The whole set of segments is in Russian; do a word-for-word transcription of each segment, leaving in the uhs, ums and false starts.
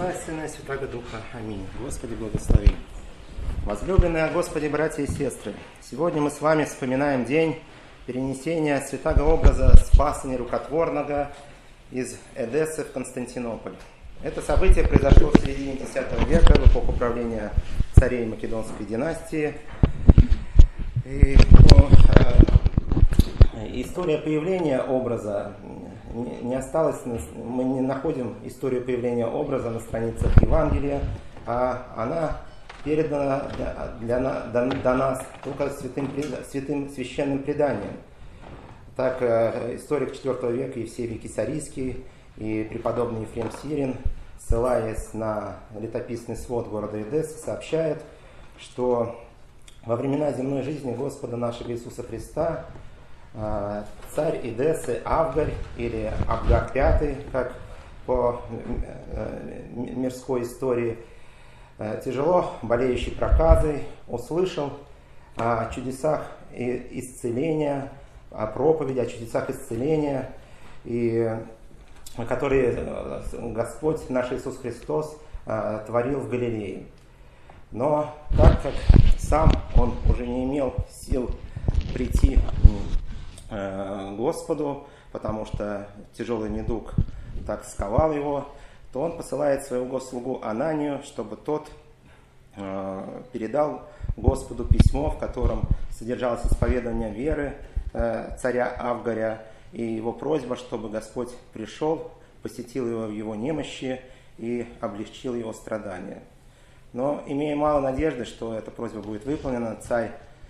Отца и Сына и Святаго Духа. Аминь. Господи, благослови. Возлюбленные Господи, братья и сестры, сегодня мы с вами вспоминаем день перенесения святаго образа Спаса Нерукотворного из Эдессы в Константинополь. Это событие произошло в середине десятого века, в эпоху правления царей Македонской династии. И, ну, история появления образа не осталась, мы не находим историю появления образа на страницах Евангелия, а она передана для, для, до нас только святым, святым священным преданием. Так историк четвёртого века Евсевий Кесарийский и преподобный Ефрем Сирин, ссылаясь на летописный свод города Эдессы, сообщает, что во времена земной жизни Господа нашего Иисуса Христа царь Эдессы Авгарь, или Абгар пятый, как по мирской истории, тяжело болеющий проказой, услышал о чудесах исцеления, о проповеди, о чудесах исцеления, и, которые Господь наш Иисус Христос творил в Галилее. Но так как сам он уже не имел сил прийти к Господу, потому что тяжелый недуг так сковал его, то он посылает своего слугу Ананию, чтобы тот э, передал Господу письмо, в котором содержалось исповедание веры э, царя Авгаря и его просьба, чтобы Господь пришел, посетил его в его немощи и облегчил его страдания. Но, имея мало надежды, что эта просьба будет выполнена, царь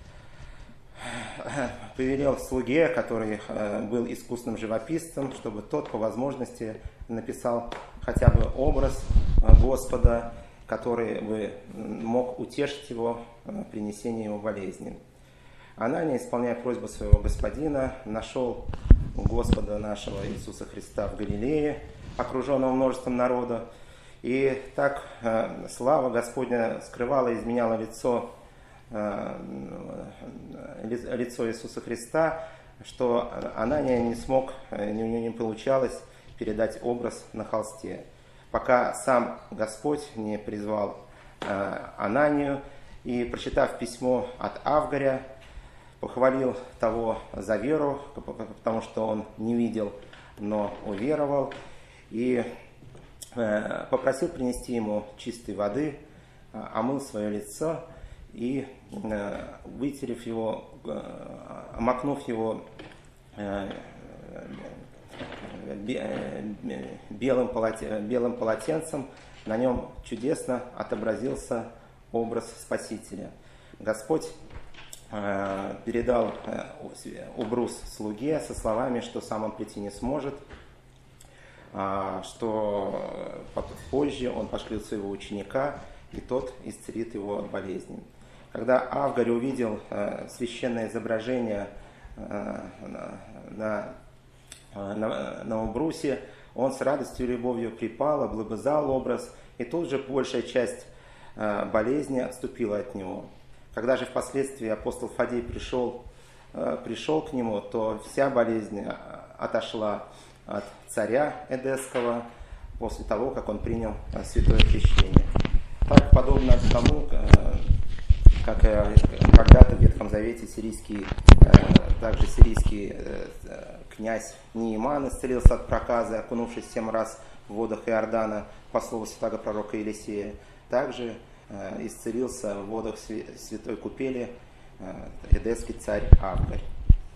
повелел слуге, который был искусным живописцем, чтобы тот по возможности написал хотя бы образ Господа, который бы мог утешить его при несении его болезни. Анания, исполняя просьбу своего господина, нашел Господа нашего Иисуса Христа в Галилее, окруженного множеством народа, и так слава Господня скрывала и изменяла лицо лицо Иисуса Христа, что Анания не смог, у него не получалось передать образ на холсте, пока сам Господь не призвал Ананию и, прочитав письмо от Авгаря, похвалил того за веру, потому что он не видел, но уверовал, и попросил принести ему чистой воды, омыл свое лицо и, вытерев его, омакнув его белым полотенцем, на нем чудесно отобразился образ Спасителя. Господь передал обрус слуге со словами, что сам он прийти не сможет, что позже он пошлет своего ученика, и тот исцелит его от болезни. Когда Авгарь увидел э, священное изображение э, на, на, на обрусе, он с радостью и любовью припал, облобызал образ, и тут же большая часть э, болезни отступила от него. Когда же впоследствии апостол Фадей пришел, э, пришел к нему, то вся болезнь отошла от царя Эдесского после того, как он принял э, святое крещение. Так, подобно тому, как когда-то в Ветхом Завете сирийский, также сирийский князь Неиман исцелился от проказы, окунувшись семь раз в водах Иордана, по слову святаго пророка Елисея, также исцелился в водах святой купели эдесский царь Авгарь.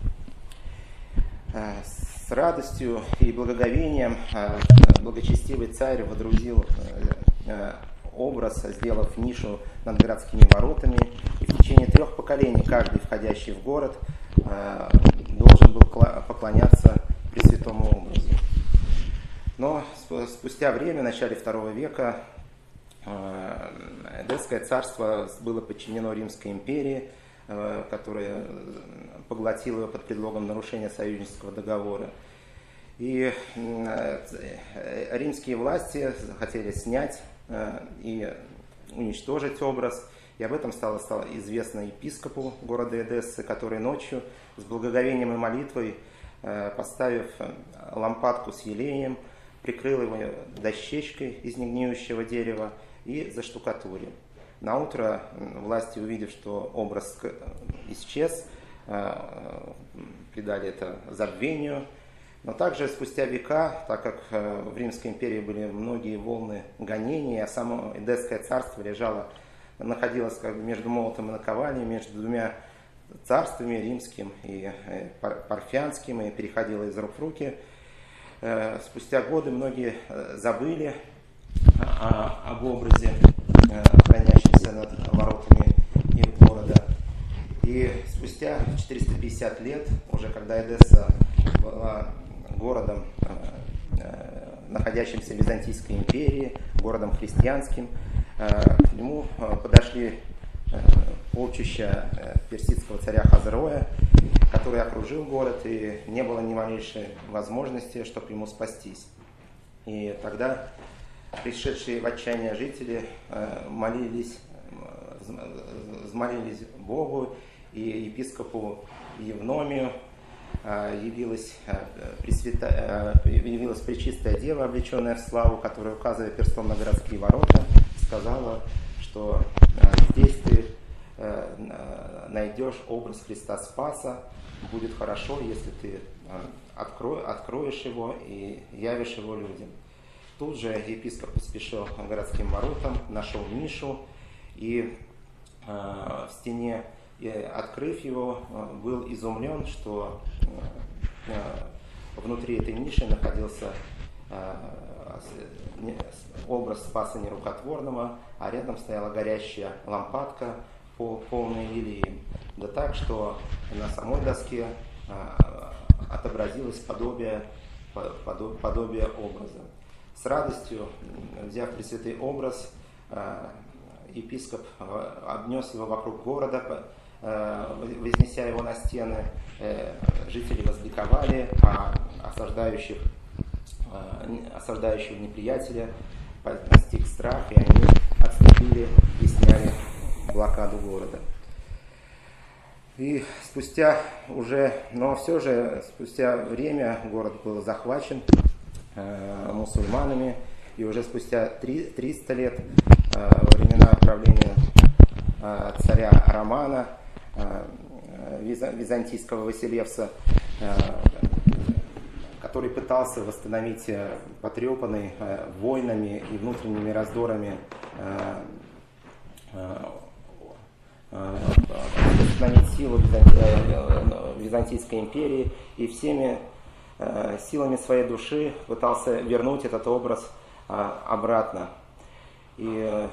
С радостью и благоговением благочестивый царь водрузил образ, сделав нишу над городскими воротами, и в течение трех поколений каждый, входящий в город, должен был поклоняться Пресвятому образу. Но спустя время, в начале второго века, Эдесское царство было подчинено Римской империи, которая поглотила его под предлогом нарушения союзнического договора. И римские власти хотели снять и уничтожить образ. И об этом стало, стало известно епископу города Эдессы, который ночью с благоговением и молитвой, поставив лампадку с елеем, прикрыл его дощечкой из негниющего дерева и заштукатурил. Наутро власти, увидев, что образ исчез, придали это забвению. Но также спустя века, так как в Римской империи были многие волны гонений, а само Эдесское царство лежало, находилось как бы между молотом и наковальней, между двумя царствами, римским и парфянским, и переходило из рук в руки. Спустя годы многие забыли об образе, хранящемся над воротами их города. И спустя четыреста пятьдесят лет, уже когда Эдесса была городом, находящимся в Византийской империи, городом христианским, к нему подошли полчища персидского царя Хазроя, который окружил город, и не было ни малейшей возможности, чтобы ему спастись. И тогда пришедшие в отчаяние жители молились, взмолились Богу, и епископу Евномию явилась, пресвята, явилась Пречистая Дева, облеченная в славу, которая, указывая перстом на городские ворота, сказала, что здесь ты найдешь образ Христа Спаса, будет хорошо, если ты откро, откроешь его и явишь его людям. Тут же епископ поспешил к городским воротам, нашел нишу и в стене, и, открыв его, был изумлен, что внутри этой ниши находился образ Спаса Нерукотворного, а рядом стояла горящая лампадка, полная лилии. Да так, что на самой доске отобразилось подобие, подобие образа. С радостью, взяв пресвятый образ, епископ обнес его вокруг города, вознеся его на стены. Жители возликовали, а осаждающих, осаждающего неприятеля настиг страх, и они отступили и сняли блокаду города. И спустя уже, но все же спустя время город был захвачен э, мусульманами, и уже спустя триста лет, э, во времена правления э, царя Романа, э, византийского Василевса, э, который пытался восстановить потрепанный э, войнами и внутренними раздорами э, э, восстановить силу Византийской империи, и всеми э, силами своей души пытался вернуть этот образ э, обратно. И э,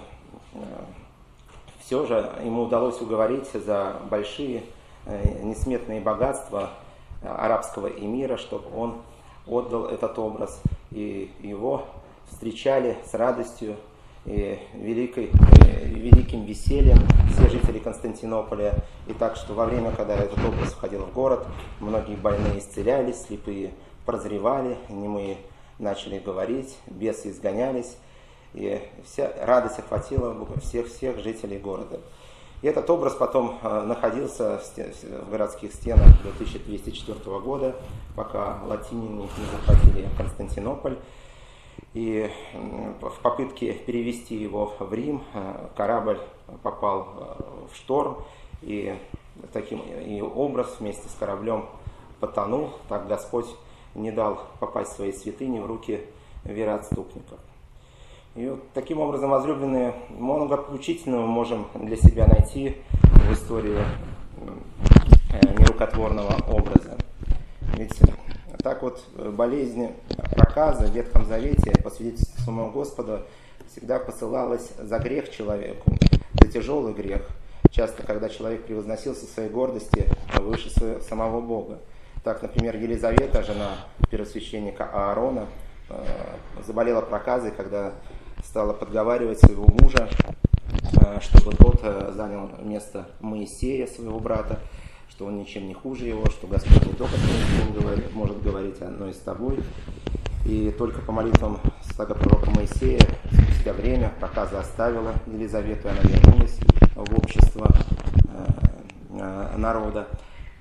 все же ему удалось уговорить за большие э, несметные богатства э, арабского эмира, чтобы он отдал этот образ, и его встречали с радостью и великой, и великим весельем все жители Константинополя. И так, что во время, когда этот образ входил в город, многие больные исцелялись, слепые прозревали, немые начали говорить, бесы изгонялись, и вся радость охватила всех-всех жителей города. И этот образ потом находился в городских стенах до тысяча двести четвёртого года, пока латиняне не захватили Константинополь. И в попытке перевести его в Рим корабль попал в шторм, и, таким, и образ вместе с кораблем потонул. Так Господь не дал попасть в свои святыни в руки вероотступников. И вот таким образом, возлюбленные, много поучительного можем для себя найти в истории нерукотворного образа. Ведь так вот болезнь проказа в Ветхом Завете, по свидетельству самого Господа, всегда посылалась за грех человеку, за тяжелый грех. Часто, когда человек превозносился в своей гордости выше своего, самого Бога. Так, например, Елизавета, жена первосвященника Аарона, заболела проказой, когда стала подговаривать своего мужа, чтобы тот занял место Моисея, своего брата, что он ничем не хуже его, что Господь не только с ним говорит, может говорить, но и с тобой. И только по молитвам святого пророка Моисея спустя время проказа оставила Елизавету, и она вернулась в общество народа.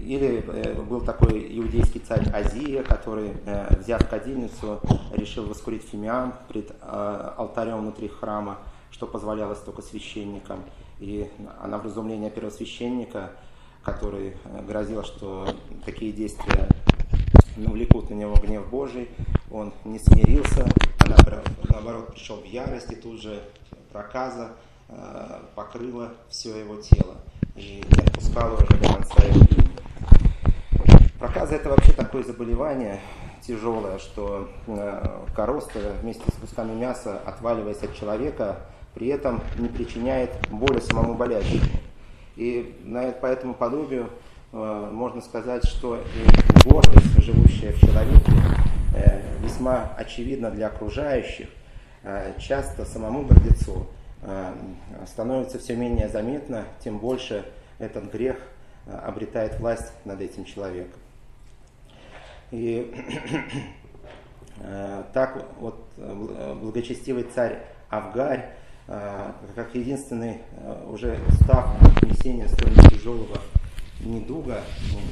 или был такой иудейский царь Азия, который, взяв кадильницу, решил воскурить фимиам пред алтарем внутри храма, что позволялось только священникам. И на вразумление первосвященника, который грозил, что такие действия навлекут на него гнев Божий, он не смирился, а наоборот пришел в ярость, и тут же проказа покрыла все его тело и не отпускала уже до конца его жизни. Проказа — это вообще такое заболевание тяжелое, что короста вместе с кусками мяса, отваливаясь от человека, при этом не причиняет боли самому болящему. И по этому подобию можно сказать, что и гордость, живущая в человеке, весьма очевидна для окружающих, часто самому гордецу становится все менее заметно, тем больше этот грех обретает власть над этим человеком. И так вот благочестивый царь Авгарь, как единственный, уже устав от несения столь тяжелого недуга,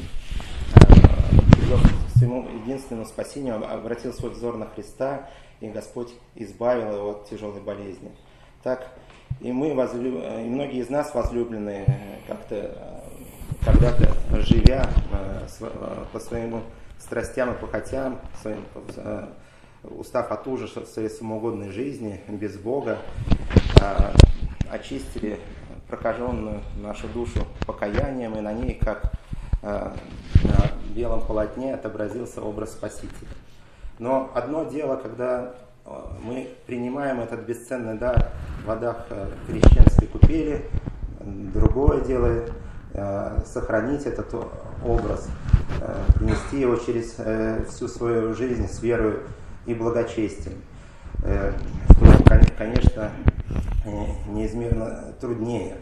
к своему единственному спасению обратил свой взор на Христа, и Господь избавил его от тяжелой болезни. Так и мы, возлюб... и многие из нас, возлюбленные, как-то когда-то живя по своим страстям и похотям, своим, устав от ужаса в своей самоугодной жизни, без Бога, очистили прокаженную нашу душу покаянием, и на ней, как на белом полотне, отобразился образ Спасителя. Но одно дело, когда мы принимаем этот бесценный дар в водах крещенской купели, другое дело сохранить этот образ, принести его через всю свою жизнь с верой и благочестием. Что, конечно, неизмерно труднее.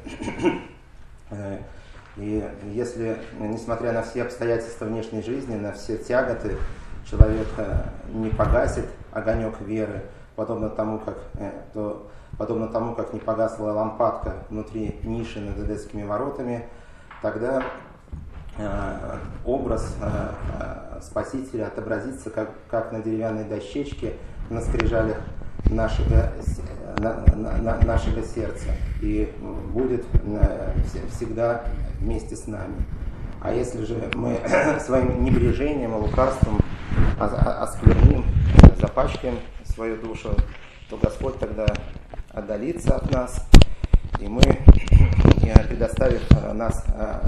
И если, несмотря на все обстоятельства внешней жизни, на все тяготы, человек не погасит огонек веры, подобно тому, как, то, подобно тому, как не погасла лампадка внутри ниши над Эдесскими воротами, тогда э, образ э, Спасителя отобразится как, как на деревянной дощечке на скрижалях нашего, на, на, на, нашего сердца и будет э, всегда вместе с нами. А если же мы своим небрежением и лукавством оскверним, запачкаем свою душу, то Господь тогда отдалится от нас, и мы, предоставив нас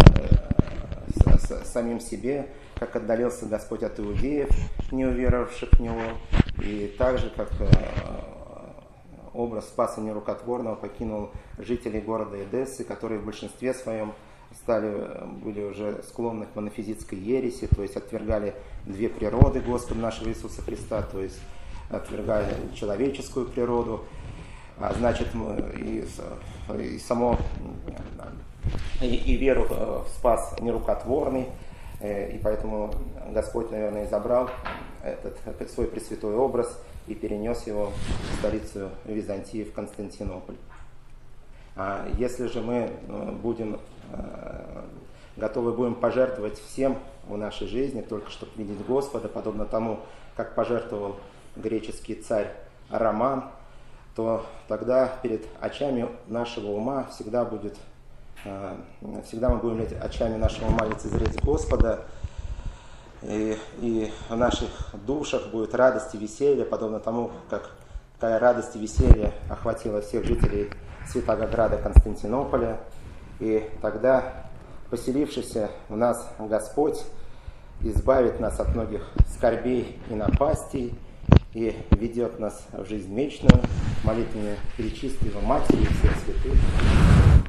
самим себе, как отдалился Господь от иудеев, не уверовавших в Него, и так же, как образ Спаса Нерукотворного покинул жителей города Эдессы, которые в большинстве своем стали, были уже склонны к монофизитской ереси, то есть отвергали две природы Господа нашего Иисуса Христа, то есть отвергали человеческую природу, а значит и, и само и, и веру в Спас Нерукотворный, и поэтому Господь, наверное, забрал этот свой пресвятой образ и перенес его в столицу Византии, в Константинополь. А если же мы будем готовы будем пожертвовать всем в нашей жизни, только чтобы видеть Господа, подобно тому, как пожертвовал греческий царь Роман, то тогда перед очами нашего ума всегда будет, всегда мы будем очами нашего ума лицезреть Господа, и, и в наших душах будет радость и веселье, подобно тому, как какая радость и веселье охватила всех жителей Святого Града Константинополя. И тогда поселившийся в нас Господь избавит нас от многих скорбей и напастей и ведет нас в жизнь вечную, молитвами Пречистой Матери и всех святых.